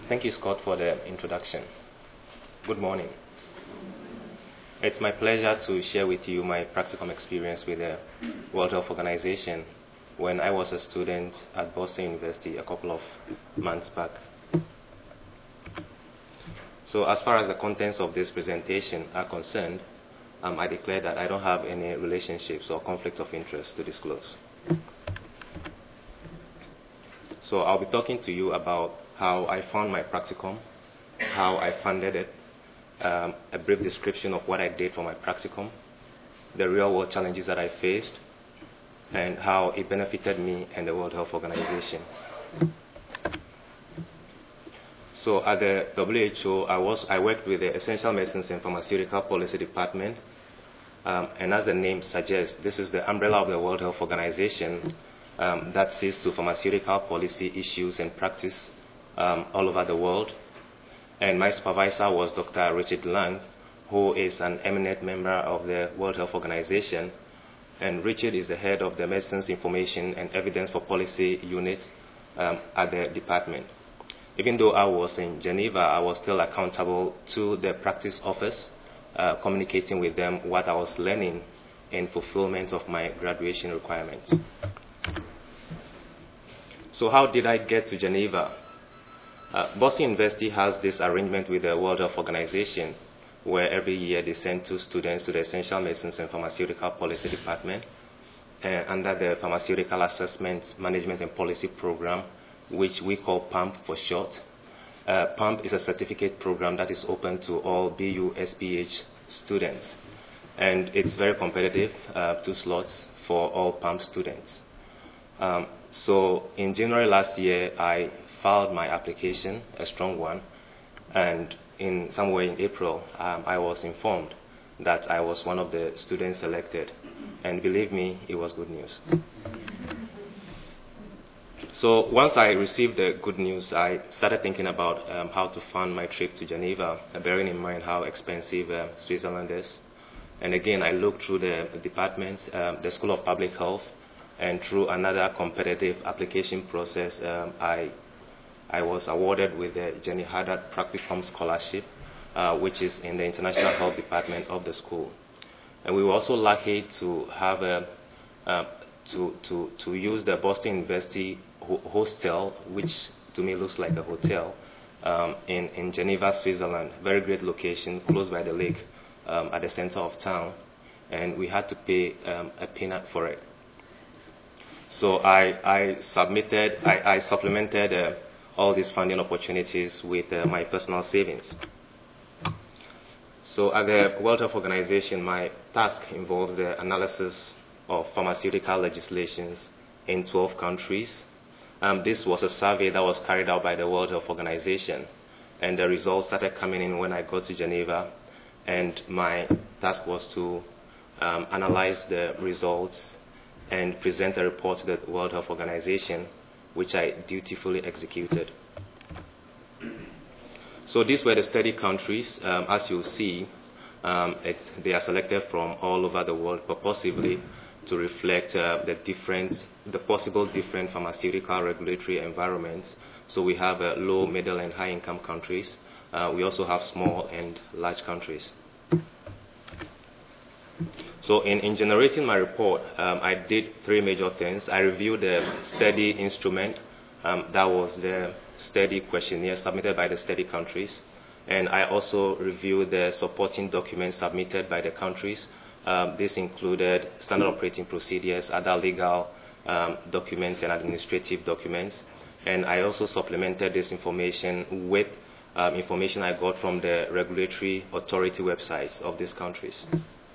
Thank you, Scott, for the introduction. Good morning. It's my pleasure to share with you my practicum experience with the World Health Organization when I was a student at Boston University a couple of months back. So as far as the contents of this presentation are concerned, I declare that I don't have any relationships or conflicts of interest to disclose. So I'll be talking to you about how I found my practicum, how I funded it, a brief description of what I did for my practicum, the real-world challenges that I faced, and how it benefited me and the World Health Organization. So at the WHO, I worked with the Essential Medicines and Pharmaceutical Policy Department, and as the name suggests, this is the umbrella of the World Health Organization that sees to pharmaceutical policy issues and practice all over the world. And my supervisor was Dr. Richard Lang, who is an eminent member of the World Health Organization. And Richard is the head of the Medicines Information and Evidence for Policy unit at the department. Even though I was in Geneva, I was still accountable to the practice office, communicating with them what I was learning in fulfillment of my graduation requirements. So how did I get to Geneva? Boston University has this arrangement with the World Health Organization where every year they send 2 students to the Essential Medicines and Pharmaceutical Policy Department under the Pharmaceutical Assessment, Management and Policy Program, which we call PAMP for short. PAMP is a certificate program that is open to all BU SPH students, and it's very competitive, 2 slots for all PAMP students. So in January last year, I filed my application, a strong one, and in somewhere in April, I was informed that I was one of the students selected, and believe me, it was good news. So once I received the good news, I started thinking about how to fund my trip to Geneva, bearing in mind how expensive Switzerland is. And again, I looked through the department, the School of Public Health, and through another competitive application process, I was awarded with the Jenny Haddad Practicum Scholarship, which is in the International Health Department of the school. And we were also lucky to have to use the Boston University hostel, which to me looks like a hotel, in Geneva, Switzerland. Very great location, close by the lake, at the center of town, and we had to pay a peanut for it. So I supplemented all these funding opportunities with my personal savings. So at the World Health Organization, my task involves the analysis of pharmaceutical legislations in 12 countries. This was a survey that was carried out by the World Health Organization, and the results started coming in when I got to Geneva, and my task was to analyze the results and present a report to the World Health Organization, which I dutifully executed. So these were the study countries. As you'll see, they are selected from all over the world purposively to reflect the possible different pharmaceutical regulatory environments. So we have low, middle, and high-income countries. We also have small and large countries. So in generating my report, I did 3 major things. I reviewed the study instrument, that was the study questionnaire submitted by the study countries, and I also reviewed the supporting documents submitted by the countries. This included standard operating procedures, other legal documents and administrative documents, and I also supplemented this information with information I got from the regulatory authority websites of these countries.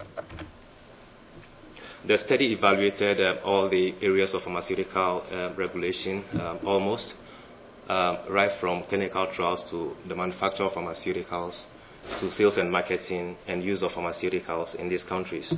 The study evaluated all the areas of pharmaceutical regulation, almost, right from clinical trials to the manufacture of pharmaceuticals, to sales and marketing and use of pharmaceuticals in these countries.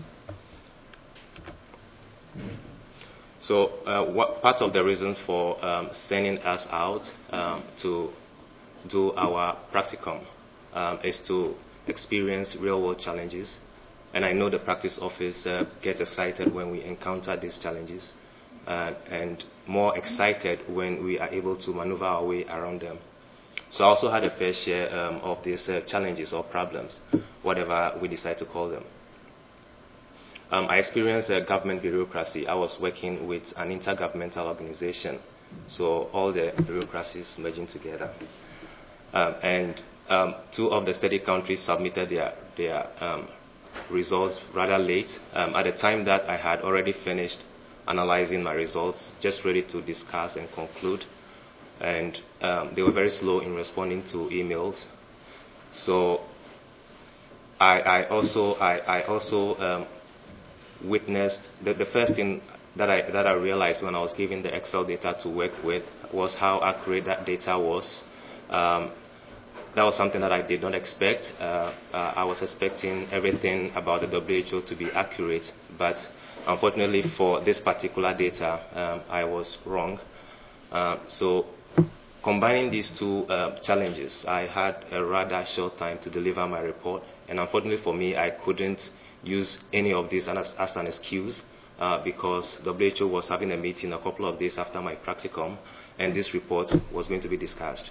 So part of the reason for sending us out to do our practicum is to experience real-world challenges. And I know the practice office gets excited when we encounter these challenges, and more excited when we are able to maneuver our way around them. So I also had a fair share of these challenges or problems, whatever we decide to call them. I experienced government bureaucracy. I was working with an intergovernmental organization, so all the bureaucracies merging together. And two of the study countries submitted their results rather late. At the time that I had already finished analyzing my results, just ready to discuss and conclude, and they were very slow in responding to emails. So I also witnessed the first thing that I realized when I was given the Excel data to work with was how accurate that data was. That was something that I did not expect. I was expecting everything about the WHO to be accurate, but unfortunately for this particular data, I was wrong. So combining these two challenges, I had a rather short time to deliver my report, and unfortunately for me, I couldn't use any of this as an excuse because WHO was having a meeting a couple of days after my practicum, and this report was going to be discussed.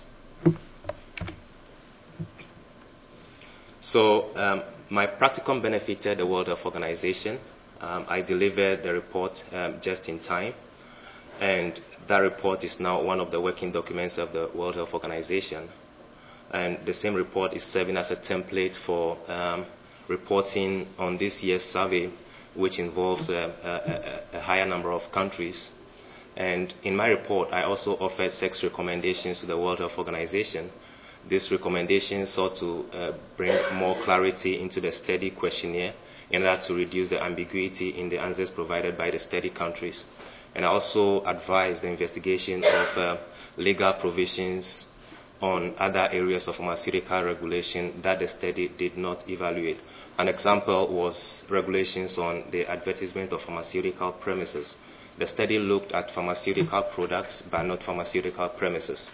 So my practicum benefited the World Health Organization. I delivered the report just in time, and that report is now one of the working documents of the World Health Organization. And the same report is serving as a template for reporting on this year's survey, which involves a higher number of countries. And in my report, I also offered 6 recommendations to the World Health Organization. These recommendations sought to bring more clarity into the study questionnaire in order to reduce the ambiguity in the answers provided by the study countries. And I also advised the investigation of legal provisions on other areas of pharmaceutical regulation that the study did not evaluate. An example was regulations on the advertisement of pharmaceutical premises. The study looked at pharmaceutical products but not pharmaceutical premises.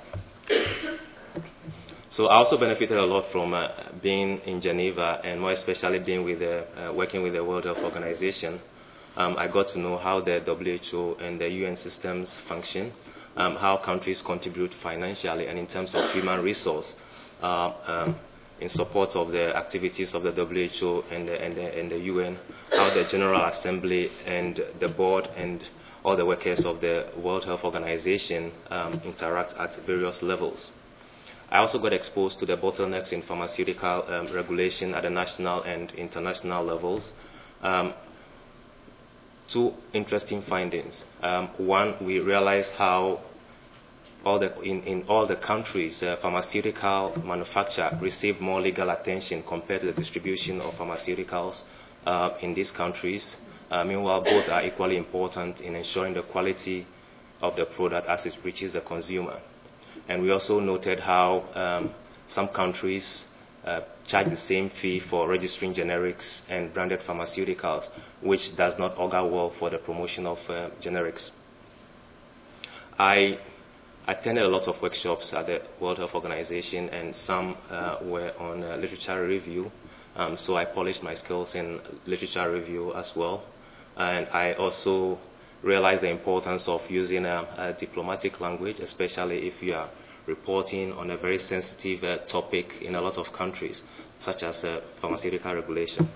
So I also benefited a lot from being in Geneva, and more especially being working with the World Health Organization. I got to know how the WHO and the UN systems function, how countries contribute financially and in terms of human resource in support of the activities of the WHO and the UN, how the General Assembly and the board and all the workers of the World Health Organization interact at various levels. I also got exposed to the bottlenecks in pharmaceutical regulation at the national and international levels. 2 interesting findings. One, we realized how in all the countries, pharmaceutical manufacture received more legal attention compared to the distribution of pharmaceuticals in these countries. Meanwhile, both are equally important in ensuring the quality of the product as it reaches the consumer. And we also noted how some countries charge the same fee for registering generics and branded pharmaceuticals, which does not augur well for the promotion of generics. I attended a lot of workshops at the World Health Organization, and some were on literature review. So I polished my skills in literature review as well. And I also realized the importance of using a diplomatic language, especially if you are reporting on a very sensitive topic in a lot of countries, such as pharmaceutical regulation.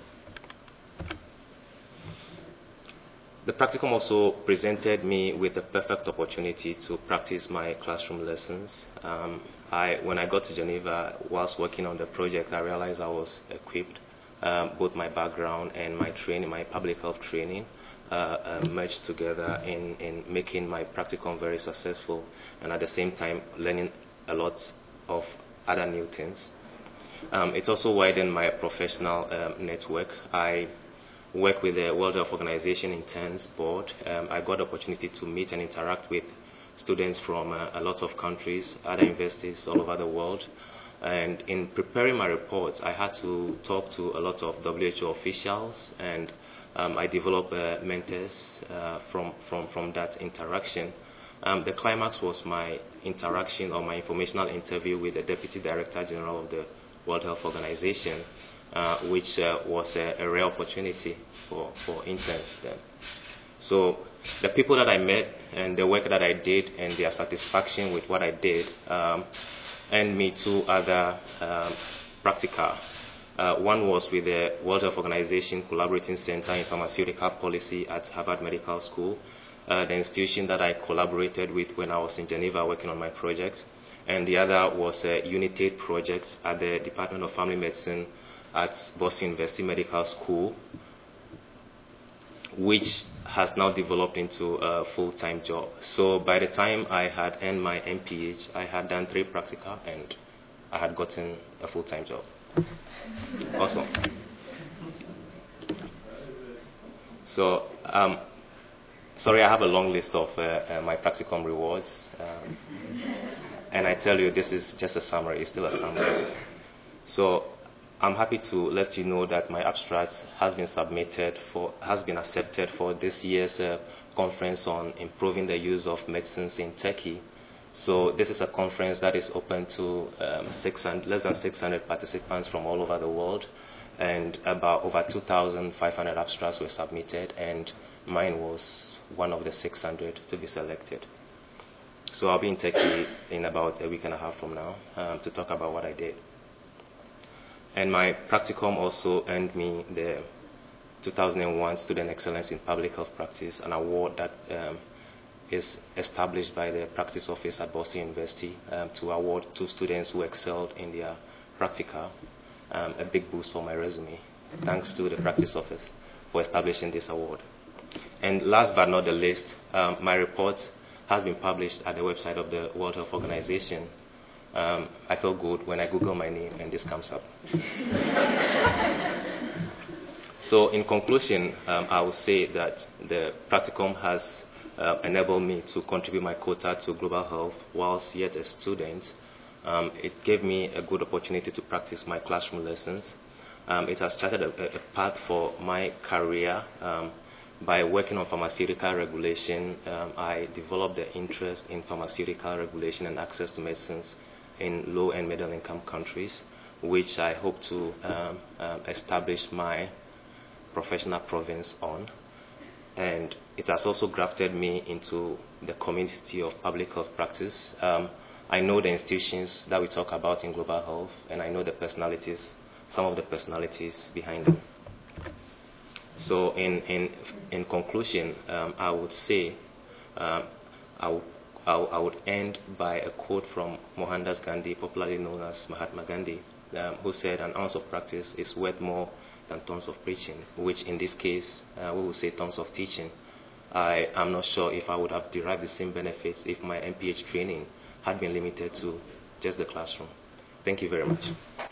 The practicum also presented me with the perfect opportunity to practice my classroom lessons. When I got to Geneva, whilst working on the project, I realized I was equipped. Both my background and my training, my public health training, merged together in making my practicum very successful, and at the same time learning a lot of other new things. It's also widened my professional network. I work with the World Health Organization Interns Board. I got the opportunity to meet and interact with students from a lot of countries, other universities all over the world. And in preparing my reports, I had to talk to a lot of WHO officials, and I developed mentors from that interaction. The climax was my interaction or my informational interview with the Deputy Director General of the World Health Organization, which was a rare opportunity for interns then. So the people that I met and the work that I did and their satisfaction with what I did earned me 2 other practica. One was with the World Health Organization Collaborating Center in Pharmaceutical Policy at Harvard Medical School, the institution that I collaborated with when I was in Geneva working on my project. And the other was a UNITAID project at the Department of Family Medicine at Boston University Medical School, which has now developed into a full-time job. So by the time I had earned my MPH, I had done 3 practica and I had gotten a full-time job. Awesome. So, sorry, I have a long list of my practicum rewards. And I tell you, this is just a summary. It's still a summary. So, I'm happy to let you know that my abstract has been accepted for this year's conference on improving the use of medicines in Turkey. So this is a conference that is open to less than 600 participants from all over the world, and about over 2,500 abstracts were submitted, and mine was one of the 600 to be selected. So I'll be in Turkey in about a week and a half from now to talk about what I did. And my practicum also earned me the 2001 Student Excellence in Public Health Practice, an award that is established by the Practice Office at Boston University to award 2 students who excelled in their practica, a big boost for my resume. Thanks to the Practice Office for establishing this award. And last but not the least, my report has been published at the website of the World Health Organization. I feel good when I Google my name and this comes up. So in conclusion, I would say that the practicum has enabled me to contribute my quota to global health whilst yet a student. It gave me a good opportunity to practice my classroom lessons. It has charted a path for my career. By working on pharmaceutical regulation, I developed the interest in pharmaceutical regulation and access to medicines in low and middle income countries, which I hope to establish my professional province on. And it has also grafted me into the community of public health practice. I know the institutions that we talk about in global health, and I know the personalities, some of the personalities behind them. So in conclusion, I would say I would end by a quote from Mohandas Gandhi, popularly known as Mahatma Gandhi, who said, "An ounce of practice is worth more than tons of preaching," which in this case, we would say tons of teaching. I am not sure if I would have derived the same benefits if my MPH training had been limited to just the classroom. Thank you very much.